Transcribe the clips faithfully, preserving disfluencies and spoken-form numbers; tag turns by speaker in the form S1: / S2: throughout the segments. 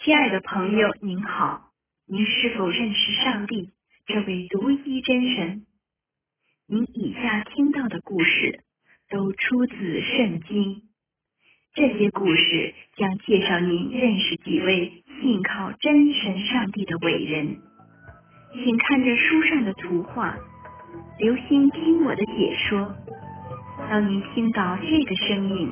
S1: 亲爱的朋友，您好，您是否认识上帝这位独一真神？您以下听到的故事都出自圣经，这些故事将介绍您认识几位信靠真神上帝的伟人。请看着书上的图画，留心听我的解说。当您听到这个声音，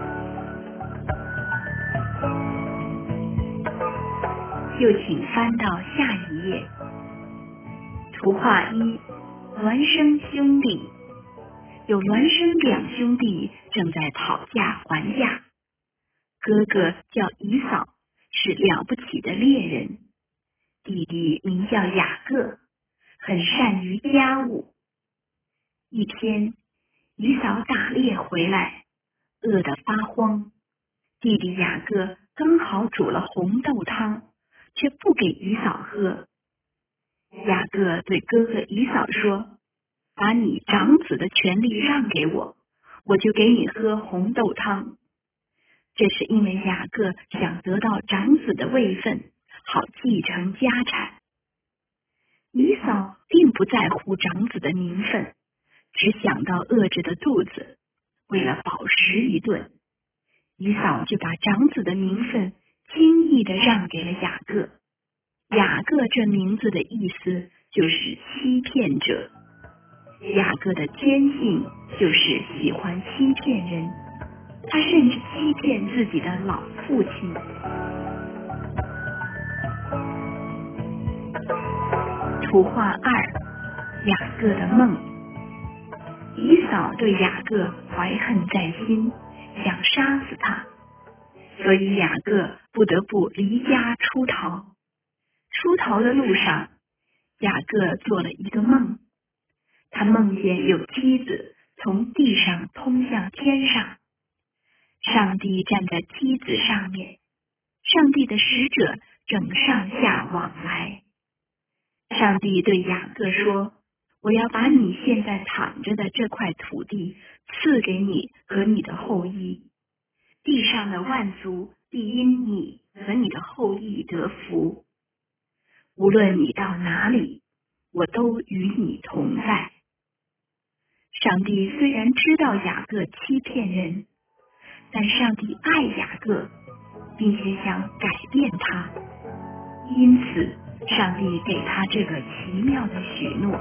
S1: 就请翻到下一页。图画一，孪生兄弟。有孪生两兄弟正在讨价还价。哥哥叫以扫，是了不起的猎人；弟弟名叫雅各，很善于家务。一天，以扫打猎回来，饿得发慌。弟弟雅各刚好煮了红豆汤，却不给以扫喝。雅各对哥哥以扫说：“把你长子的权利让给我，我就给你喝红豆汤。”这是因为雅各想得到长子的位分，好继承家产。以扫并不在乎长子的名分，只想到饿着的肚子，为了饱食一顿，以扫就把长子的名分轻易地让给了雅各。雅各这名字的意思就是欺骗者。雅各的天性就是喜欢欺骗人，他甚至欺骗自己的老父亲。图画二，雅各的梦。以扫对雅各怀恨在心，想杀死他，所以雅各不得不离家出逃。出逃的路上，雅各做了一个梦，他梦见有梯子从地上通向天上，上帝站在梯子上面，上帝的使者正上下往来。上帝对雅各说：“我要把你现在躺着的这块土地赐给你和你的后裔，地上的万族必因你和你的后裔得福。无论你到哪里，我都与你同在。”上帝虽然知道雅各欺骗人，但上帝爱雅各，并且想改变他，因此上帝给他这个奇妙的许诺。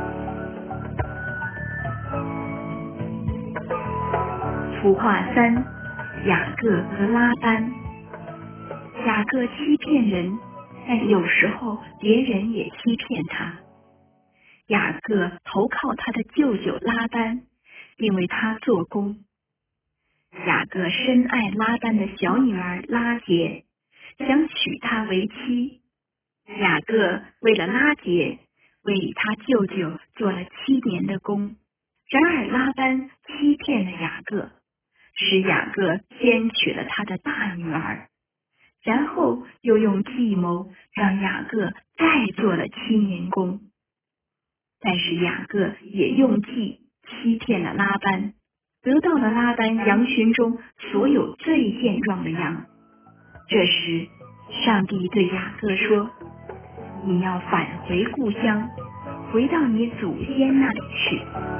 S1: 图画三，雅各和拉班。雅各欺骗人，但有时候别人也欺骗他。雅各投靠他的舅舅拉班，并为他做工。雅各深爱拉班的小女儿拉结，想娶她为妻。雅各为了拉结，为他舅舅做了七年的工。然而拉班欺骗了雅各，使雅各先娶了他的大女儿，然后又用计谋让雅各再做了七年工。但是雅各也用计欺骗了拉班，得到了拉班羊群中所有最健壮的羊。这时上帝对雅各说：“你要返回故乡，回到你祖先那里去。”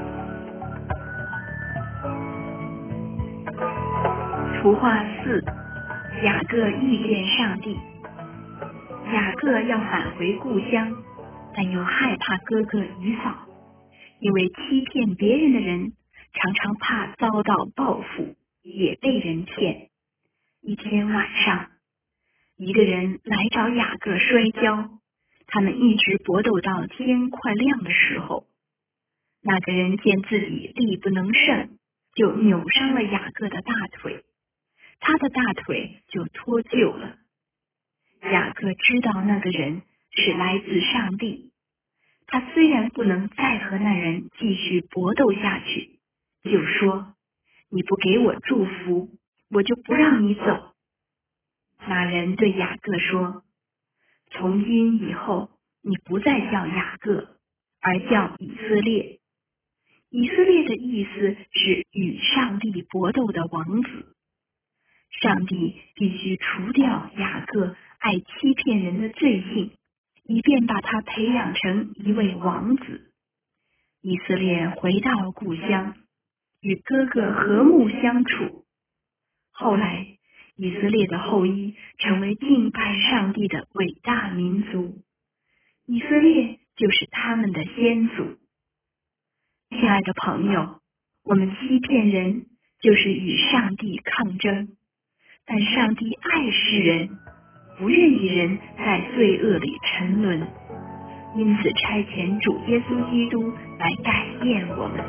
S1: 图画四，雅各遇见上帝。雅各要返回故乡，但又害怕哥哥以扫，因为欺骗别人的人常常怕遭到报复，也被人骗。一天晚上，一个人来找雅各摔跤，他们一直搏斗到天快亮的时候。那个人见自己力不能胜，就扭伤了雅各的大腿，他的大腿就脱臼了。雅各知道那个人是来自上帝，他虽然不能再和那人继续搏斗下去，就说：“你不给我祝福，我就不让你走。”那人对雅各说：“从今以后，你不再叫雅各，而叫以色列。”以色列的意思是与上帝搏斗的王子。上帝必须除掉雅各爱欺骗人的罪性，以便把他培养成一位王子。以色列回到故乡，与哥哥和睦相处。后来，以色列的后裔成为敬拜上帝的伟大民族，以色列就是他们的先祖。亲爱的朋友，我们欺骗人，就是与上帝抗争。但上帝爱世人，不愿意人在罪恶里沉沦，因此差遣主耶稣基督来改变我们。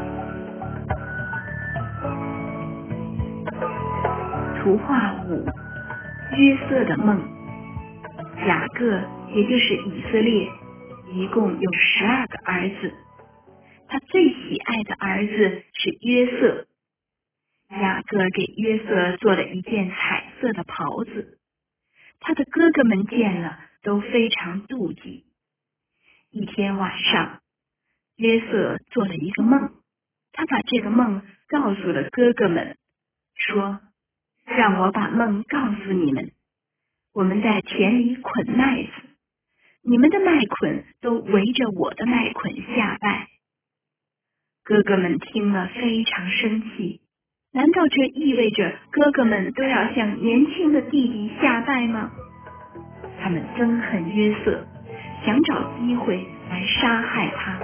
S1: 图画五：约瑟的梦。雅各，也就是以色列，一共有十二个儿子，他最喜爱的儿子是约瑟。雅各给约瑟做了一件彩色的袍子，他的哥哥们见了都非常妒忌。一天晚上，约瑟做了一个梦，他把这个梦告诉了哥哥们，说：让我把梦告诉你们，我们在田里捆麦子，你们的麦捆都围着我的麦捆下拜。哥哥们听了非常生气，难道这意味着哥哥们都要向年轻的弟弟下拜吗？他们憎恨约瑟，想找机会来杀害他。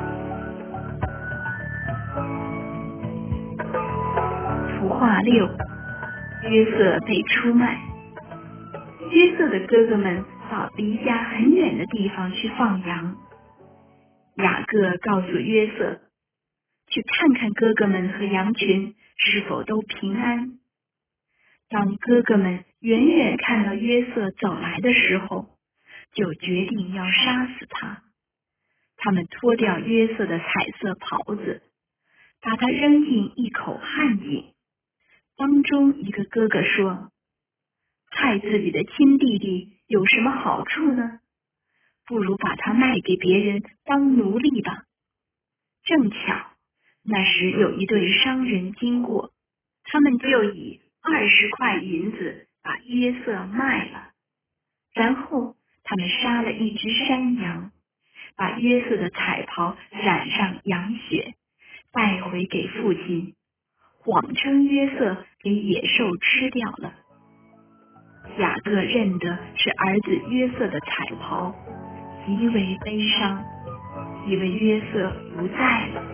S1: 图画六：约瑟被出卖。约瑟的哥哥们到离家很远的地方去放羊。雅各告诉约瑟，去看看哥哥们和羊群是否都平安。当哥哥们远远看到约瑟走来的时候，就决定要杀死他。他们脱掉约瑟的彩色袍子，把他扔进一口旱井。当中一个哥哥说：害自己的亲弟弟有什么好处呢？不如把他卖给别人当奴隶吧。正巧那时有一对商人经过，他们就以二十块银子把约瑟卖了。然后他们杀了一只山羊，把约瑟的彩袍染上羊血，带回给父亲，谎称约瑟给野兽吃掉了。雅各认得是儿子约瑟的彩袍，极为悲伤，以为约瑟不在了。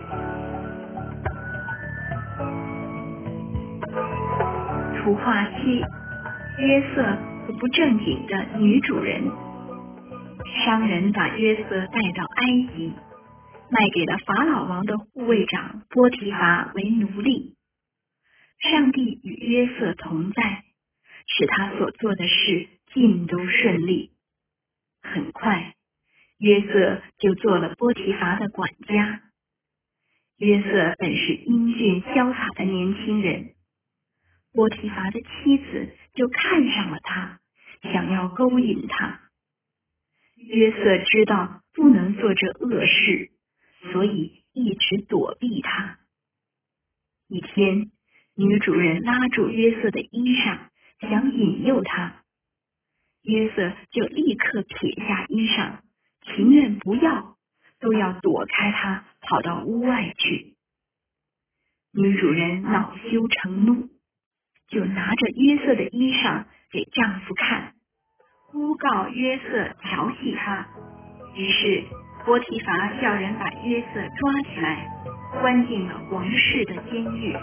S1: 图画七：约瑟和不正经的女主人。商人把约瑟带到埃及，卖给了法老王的护卫长波提乏为奴隶。上帝与约瑟同在，使他所做的事尽都顺利。很快，约瑟就做了波提乏的管家。约瑟本是英俊潇洒的年轻人，波提乏的妻子就看上了他，想要勾引他。约瑟知道不能做这恶事，所以一直躲避他。一天，女主人拉住约瑟的衣裳，想引诱他，约瑟就立刻撇下衣裳，情愿不要，都要躲开他，跑到屋外去。女主人恼羞成怒，就拿着约瑟的衣裳给丈夫看，诬告约瑟调戏她。于是波提乏叫人把约瑟抓起来，关进了王室的监狱。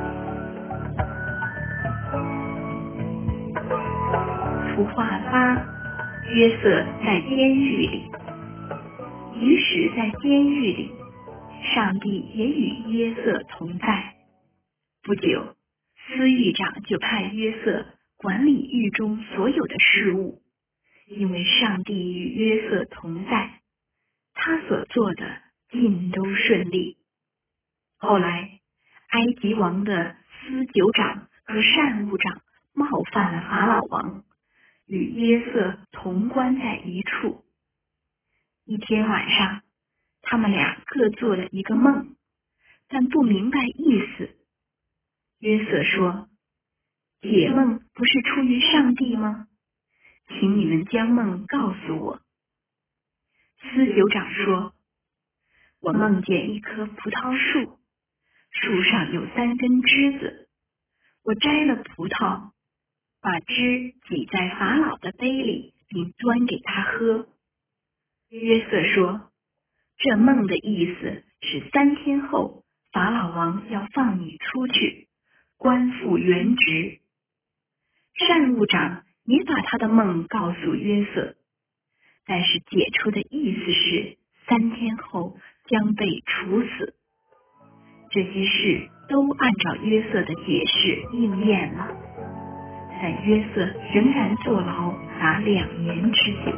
S1: 图画八：约瑟在监狱里。即使在监狱里，上帝也与约瑟同在。不久，司狱长就派约瑟管理狱中所有的事务，因为上帝与约瑟同在，他所做的尽都顺利。后来，埃及王的司酒长和善务长冒犯了法老王，与约瑟同关在一处。一天晚上，他们俩各做了一个梦，但不明白意思。约瑟说：解梦不是出于上帝吗？ 请你们将梦告诉我。司酒长说，我梦见一棵葡萄树，树上有三根枝子，我摘了葡萄，把汁挤在法老的杯里，并端给他喝。约瑟说，这梦的意思是三天后，法老王要放你出去，官复原职。善务长也把他的梦告诉约瑟，但是解出的意思是三天后将被处死。这些事都按照约瑟的解释应验了，但约瑟仍然坐牢达两年之久。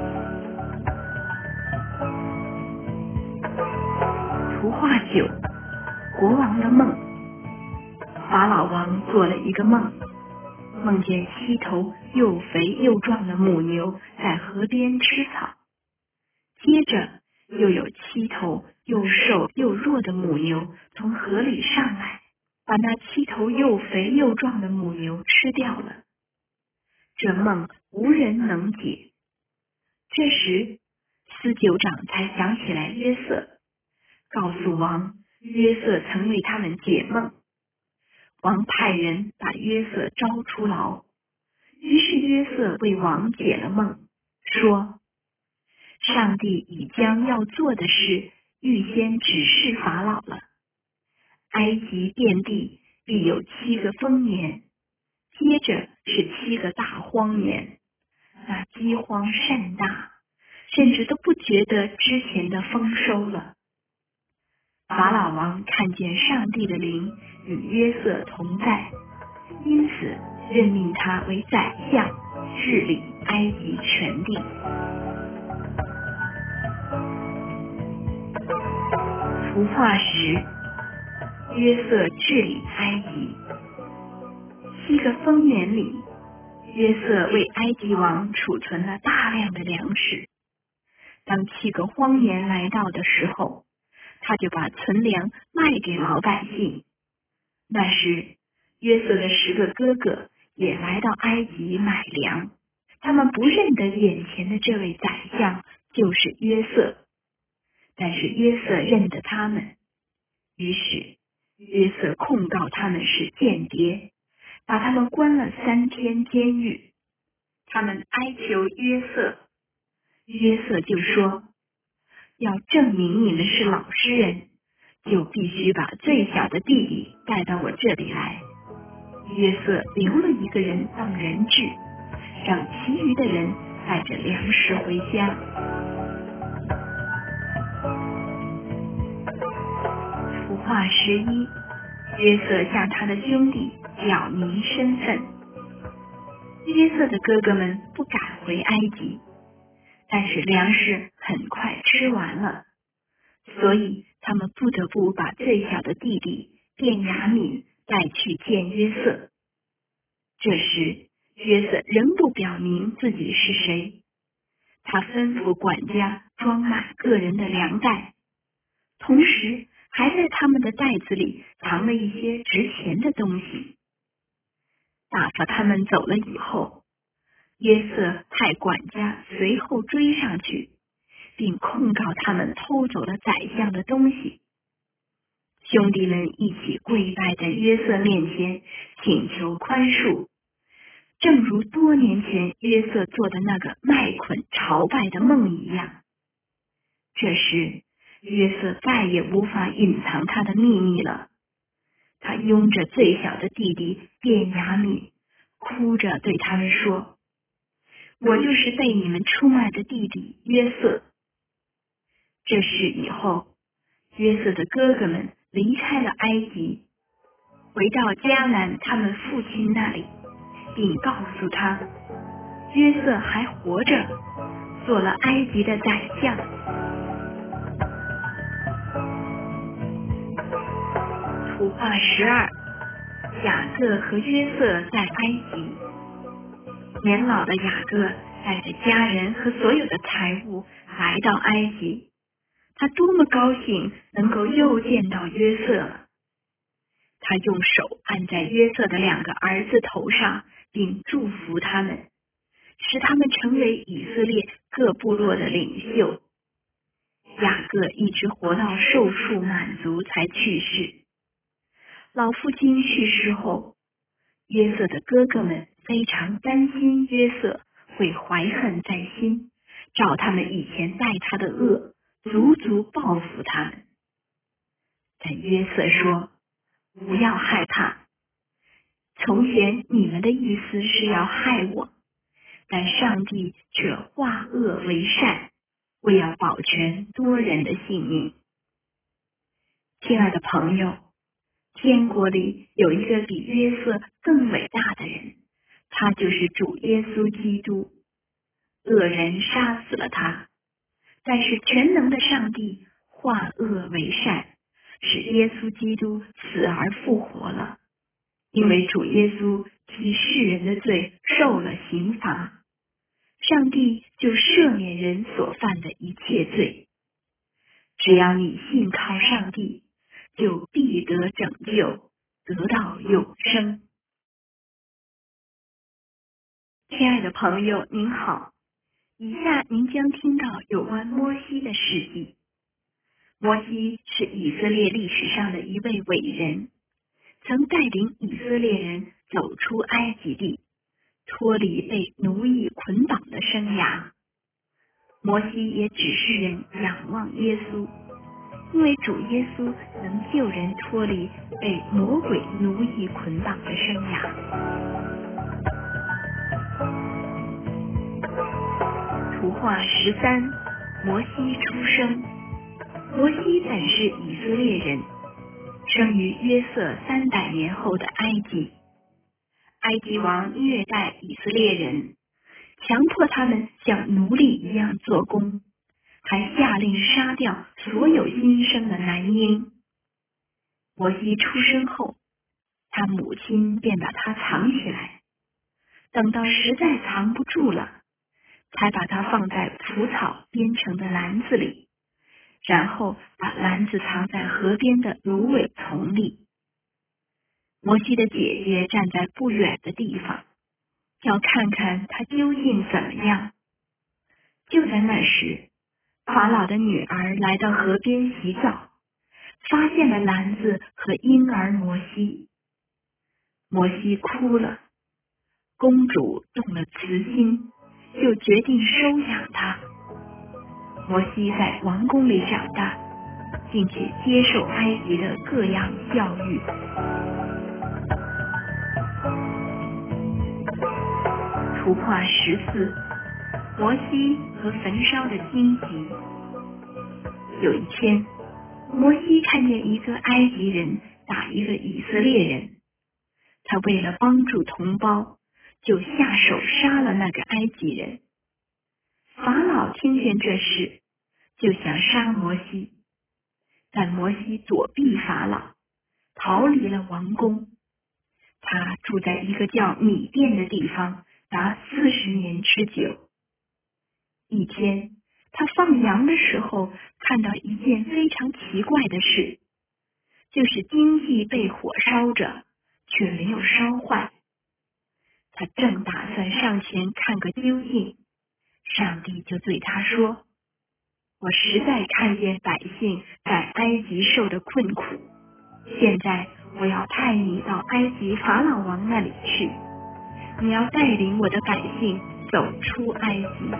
S1: 图画九，国王的梦。法老王做了一个梦，梦见七头又肥又壮的母牛在河边吃草，接着又有七头又瘦又弱的母牛从河里上来，把那七头又肥又壮的母牛吃掉了。这梦无人能解。这时司酒长才想起来约瑟，告诉王，约瑟曾为他们解梦。王派人把约瑟招出牢，于是约瑟为王解了梦，说，上帝已将要做的事预先指示法老了。埃及遍地必有七个丰年，接着是七个大荒年，那饥荒甚大，甚至都不觉得之前的丰收了。法老王看见上帝的灵与约瑟同在，因此任命他为宰相，治理埃及全地。图画十，约瑟治理埃及。七个丰年里，约瑟为埃及王储存了大量的粮食。当七个荒年来到的时候，他就把存粮卖给老百姓。那时，约瑟的十个哥哥也来到埃及买粮，他们不认得眼前的这位宰相就是约瑟，但是约瑟认得他们。于是，约瑟控告他们是间谍，把他们关了三天监狱。他们哀求约瑟，约瑟就说，要证明你们是老实人，就必须把最小的弟弟带到我这里来。约瑟留了一个人当人质，让其余的人带着粮食回家。图画十一，约瑟向他的兄弟表明身份。约瑟的哥哥们不敢回埃及，但是粮食很快吃完了，所以他们不得不把最小的弟弟便雅悯带去见约瑟。这时约瑟仍不表明自己是谁，他吩咐管家装满个人的粮袋，同时还在他们的袋子里藏了一些值钱的东西。打发他们走了以后，约瑟派管家随后追上去，并控告他们偷走了宰相的东西。兄弟们一起跪拜在约瑟面前，请求宽恕，正如多年前约瑟做的那个卖捆朝拜的梦一样。这时，约瑟再也无法隐藏他的秘密了。他拥着最小的弟弟便雅悯，哭着对他们说，我就是被你们出卖的弟弟约瑟。这事以后，约瑟的哥哥们离开了埃及，回到迦南他们父亲那里，并告诉他，约瑟还活着，做了埃及的宰相。图画十二，雅各和约瑟在埃及。年老的雅各带着家人和所有的财物来到埃及，他多么高兴能够又见到约瑟了。他用手按在约瑟的两个儿子头上，并祝福他们， 使他们成为以色列各部落的领袖。雅各一直活到寿数满足才去世。老父亲去世后，约瑟的哥哥们非常担心约瑟会怀恨在心，照他们以前待他的恶，足足报复他们。但约瑟说：“不要害怕，从前你们的意思是要害我，但上帝却化恶为善，为要保全多人的性命。”亲爱的朋友，天国里有一个比约瑟更伟大的人，他就是主耶稣基督。恶人杀死了他，但是全能的上帝化恶为善，使耶稣基督死而复活了。因为主耶稣替世人的罪受了刑罚，上帝就赦免人所犯的一切罪。只要你信靠上帝，就必得拯救，得到永生。亲爱的朋友，您好，以下您将听到有关摩西的事迹。摩西是以色列历史上的一位伟人，曾带领以色列人走出埃及地，脱离被奴役捆绑的生涯。摩西也指示人仰望耶稣，因为主耶稣能救人脱离被魔鬼奴役捆绑的生涯。图画十三，摩西出生。摩西本是以色列人，生于约瑟三百年后的埃及。埃及王虐待以色列人，强迫他们像奴隶一样做工，还下令杀掉所有新生的男婴。摩西出生后，他母亲便把他藏起来，等到实在藏不住了，才把他放在蒲草编成的篮子里，然后把篮子藏在河边的芦苇丛里。摩西的姐姐站在不远的地方，要看看他究竟怎么样。就在那时，法老的女儿来到河边洗澡，发现了篮子和婴儿摩西。摩西哭了，公主动了慈心，就决定收养他。摩西在王宫里长大，并且接受埃及的各样教育。图画十四，摩西和焚烧的荆棘。有一天，摩西看见一个埃及人打一个以色列人，他为了帮助同胞，就下手杀了那个埃及人。法老听见这事，就想杀摩西，但摩西躲避法老，逃离了王宫。他住在一个叫米甸的地方，达四十年之久。一天，他放羊的时候，看到一件非常奇怪的事，就是荆棘被火烧着，却没有烧坏。他正打算上前看个究竟，上帝就对他说：“我实在看见百姓在埃及受的困苦，现在我要派你到埃及法老王那里去，你要带领我的百姓走出埃及。”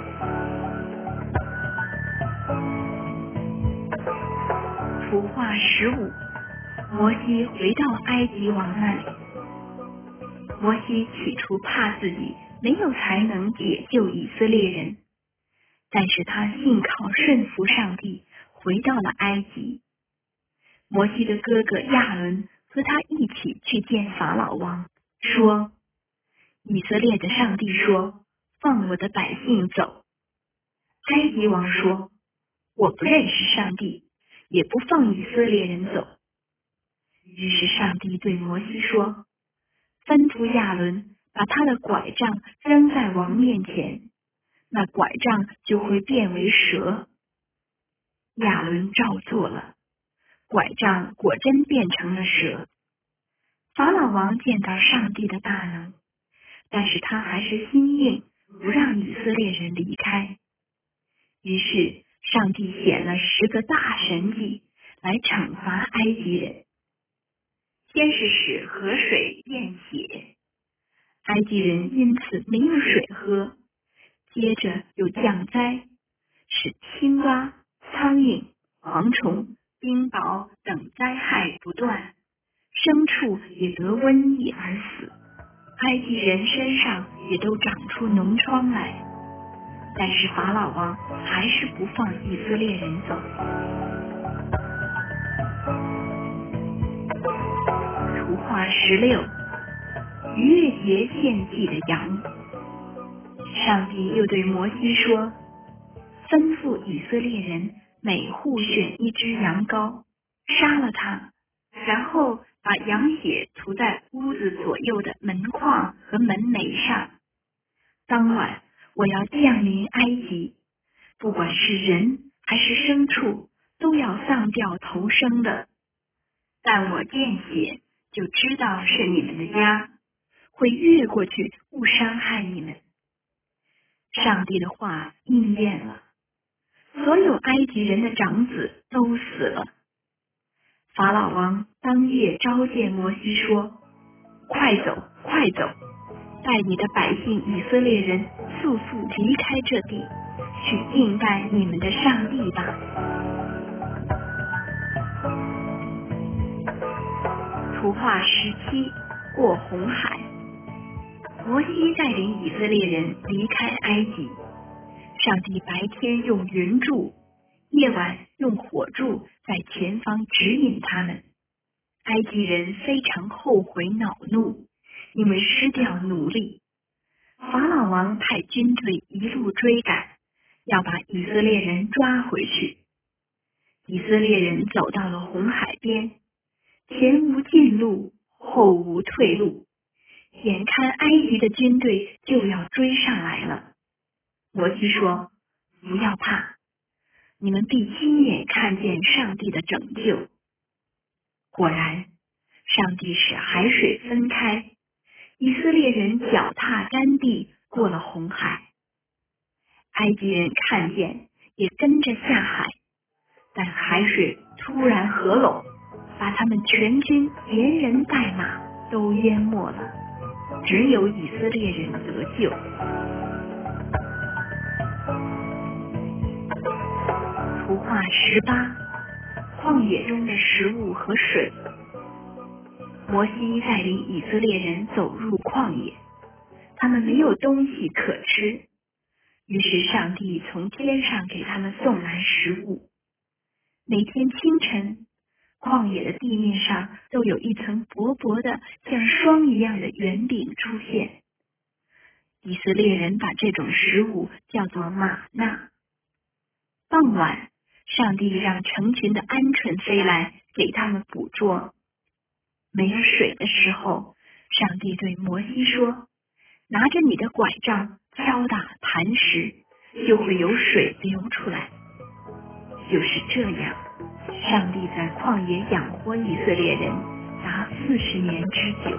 S1: 图画十五，摩西回到埃及王那里。摩西起初怕自己没有才能解救以色列人，但是他信靠顺服上帝，回到了埃及。摩西的哥哥亚伦和他一起去见法老王，说：“以色列的上帝说，放我的百姓走。”埃及王说：“我不认识上帝，也不放以色列人走。”于是上帝对摩西说：“吩咐亚伦把他的拐杖扔在王面前，那拐杖就会变为蛇。”亚伦照做了，拐杖果真变成了蛇。法老王见到上帝的大能，但是他还是心硬， 不让以色列人离开。于是上帝显了十个大神迹来惩罚埃及人。先是使河水变血，埃及人因此没有水喝。接着又降灾，使青蛙、苍蝇、蝗虫、冰雹等灾害不断，牲畜也得瘟疫而死，埃及人身上也都长出脓疮来。但是法老王还是不放以色列人走。图画十六，逾越节献祭的羊。上帝又对摩西说，吩咐以色列人每户选一只羊羔，杀了它，然后把羊血涂在屋子左右的门框和门楣上。当晚我要降临埃及，不管是人还是牲畜，都要丧掉头生的。但我见血就知道是你们的家，会越过去不伤害你们。上帝的话应验了，所有埃及人的长子都死了。法老王当夜召见摩西说，快走，快走，带你的百姓以色列人速速离开这地，去敬拜你们的上帝吧。图画十七，过红海。摩西带领以色列人离开埃及，上帝白天用云柱，夜晚用火柱在前方指引他们。埃及人非常后悔恼怒，因为失掉奴隶。法老王派军队一路追赶，要把以色列人抓回去。以色列人走到了红海边，前无进路，后无退路，眼看埃及的军队就要追上来了。摩西说，不要怕，你们必亲眼看见上帝的拯救。果然，上帝使海水分开，以色列人脚踏干地过了红海。埃及人看见，也跟着下海，但海水突然合拢，把他们全军连人带马都淹没了，只有以色列人得救。图画十八，旷野中的食物和水。摩西带领以色列人走入旷野，他们没有东西可吃，于是上帝从天上给他们送来食物。每天清晨，旷野的地面上都有一层薄薄的像霜一样的圆饼出现。以色列人把这种食物叫做玛纳。傍晚，上帝让成群的鹌鹑飞来给他们捕捉。没有水的时候，上帝对摩西说，拿着你的拐杖敲打磐石，就会有水流出来。就是这样，上帝在旷野养活以色列人达四十年之久。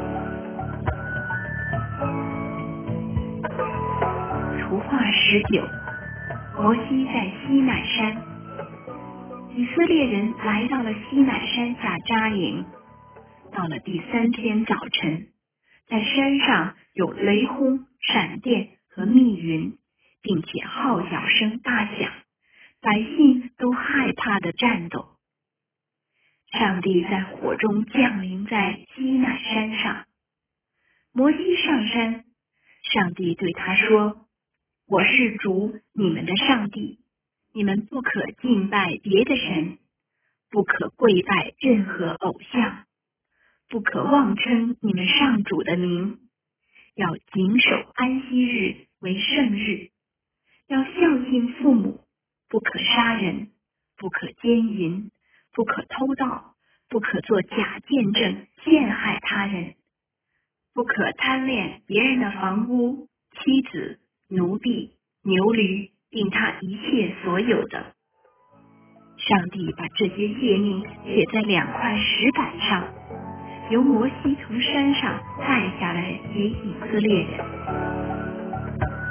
S1: 图画十九，摩西在西乃山。以色列人来到了西乃山下扎营。到了第三天早晨，在山上有雷轰、闪电和密云，并且号角声大响，百姓都害怕地战斗。上帝在火中降临在西乃山上。摩西上山，上帝对他说，我是主你们的上帝，你们不可敬拜别的神，不可跪拜任何偶像，不可妄称你们上主的名，要谨守安息日为圣日，要孝敬父母，不可杀人，不可奸淫，不可偷盗，不可做假见证陷害他人，不可贪恋别人的房屋、妻子、奴婢、牛驴，并他一切所有的。上帝把这些诫命写在两块石板上，由摩西从山上带下来给以色列人。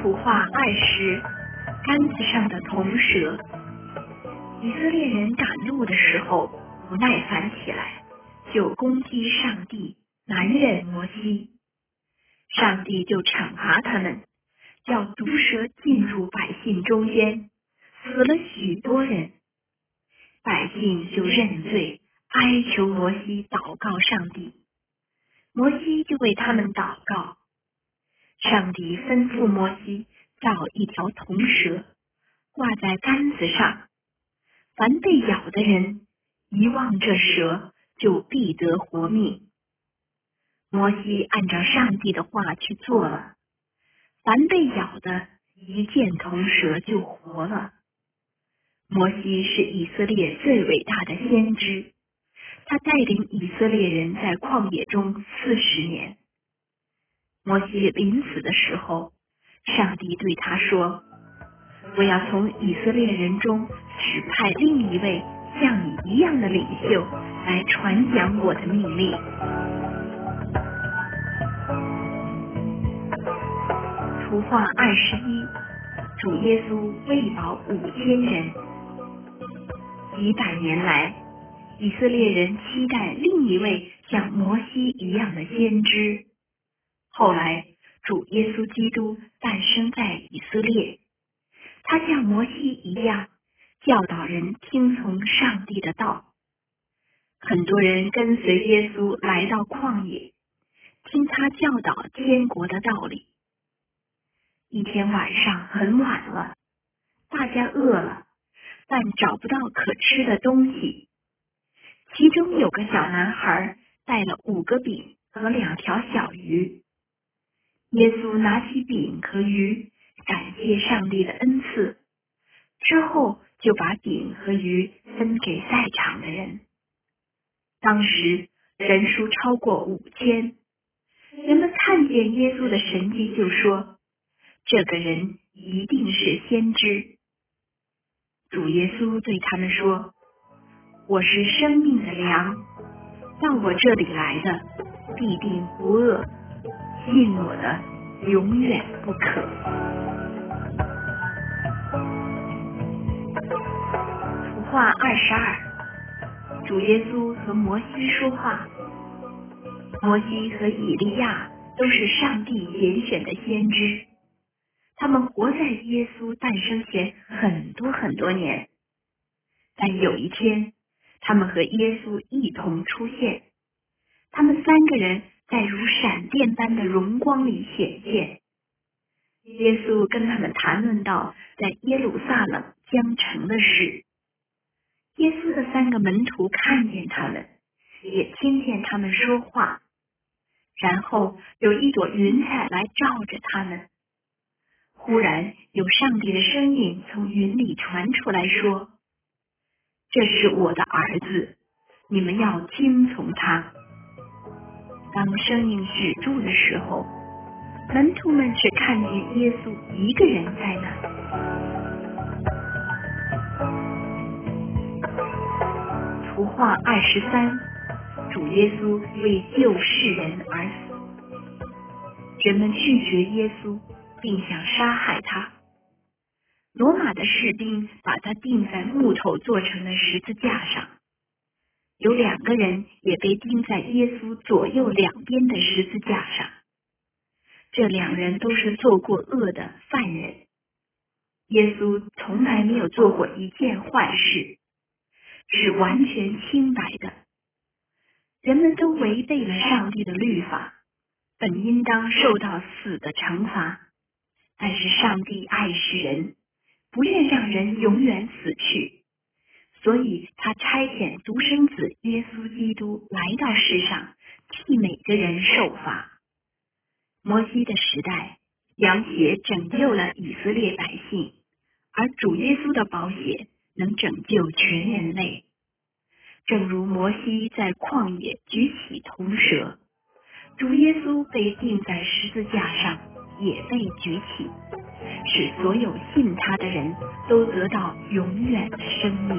S1: 图画二十，杆子上的铜蛇。以色列人赶路的时候不耐烦起来，就攻击上帝，埋怨摩西。上帝就惩罚他们，叫毒蛇进入百姓中间，死了许多人。百姓就认罪，哀求摩西祷告上帝。摩西就为他们祷告。上帝吩咐摩西造一条铜蛇，挂在杆子上，凡被咬的人一望这蛇，就必得活命。摩西按照上帝的话去做了，凡被咬的一见铜蛇就活了。摩西是以色列最伟大的先知，他带领以色列人在旷野中四十年。摩西临死的时候，上帝对他说：我要从以色列人中指派另一位像你一样的领袖来传讲我的命令。图画二十一，主耶稣喂饱五千人。几百年来，以色列人期待另一位像摩西一样的先知。后来，主耶稣基督诞生在以色列，他像摩西一样教导人听从上帝的道。很多人跟随耶稣来到旷野，听他教导天国的道理。一天晚上很晚了，大家饿了，但找不到可吃的东西。其中有个小男孩带了五个饼和两条小鱼。耶稣拿起饼和鱼，感谢上帝的恩赐，之后就把饼和鱼分给在场的人。当时人数超过五千，人们看见耶稣的神迹就说，这个人一定是先知。主耶稣对他们说，我是生命的粮，到我这里来的必定不饿，信我的永远不渴。图画二十二，主耶稣和摩西说话。摩西和以利亚都是上帝拣选的先知，他们活在耶稣诞生前很多很多年。但有一天，他们和耶稣一同出现，他们三个人在如闪电般的荣光里显现。耶稣跟他们谈论到在耶路撒冷将成的事。耶稣的三个门徒看见他们，也听见他们说话。然后有一朵云彩来照着他们。忽然有上帝的声音从云里传出来说，这是我的儿子，你们要听从他。当声音止住的时候，门徒们只看见耶稣一个人在那。图画二十三，主耶稣为救世人而死。人们拒绝耶稣，并想杀害他。罗马的士兵把他钉在木头做成的十字架上。有两个人也被钉在耶稣左右两边的十字架上。这两人都是做过恶的犯人。耶稣从来没有做过一件坏事，是完全清白的。人们都违背了上帝的律法，本应当受到死的惩罚。但是上帝爱世人，不愿让人永远死去，所以他差遣独生子耶稣基督来到世上，替每个人受罚。摩西的时代，羊血拯救了以色列百姓，而主耶稣的宝血能拯救全人类。正如摩西在旷野举起铜蛇，主耶稣被钉在十字架上，也被举起，使所有信他的人都得到永远的生命。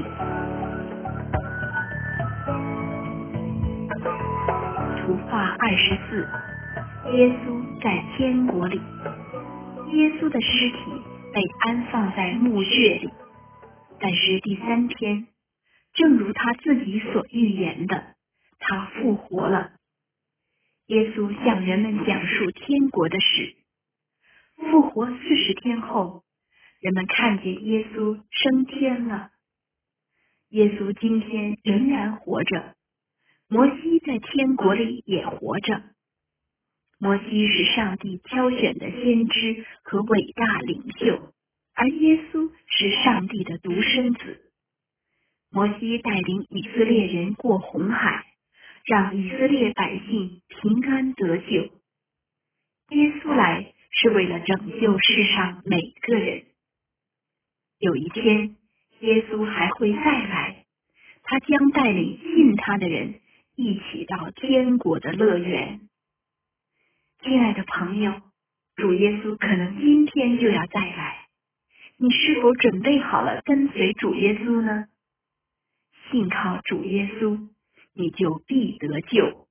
S1: 图画二十四，耶稣在天国里。 耶稣的尸体被安放在墓穴里，但是第三天，正如他自己所预言的，他复活了。耶稣向人们讲述天国的事。复活四十天后，人们看见耶稣升天了。耶稣今天仍然活着，摩西在天国里也活着。摩西是上帝挑选的先知和伟大领袖，而耶稣是上帝的独生子。摩西带领以色列人过红海，让以色列百姓平安得救。耶稣来是为了拯救世上每个人。有一天，耶稣还会再来，他将带领信他的人一起到天国的乐园。亲爱的朋友，主耶稣可能今天就要再来，你是否准备好了跟随主耶稣呢？信靠主耶稣，你就必得救。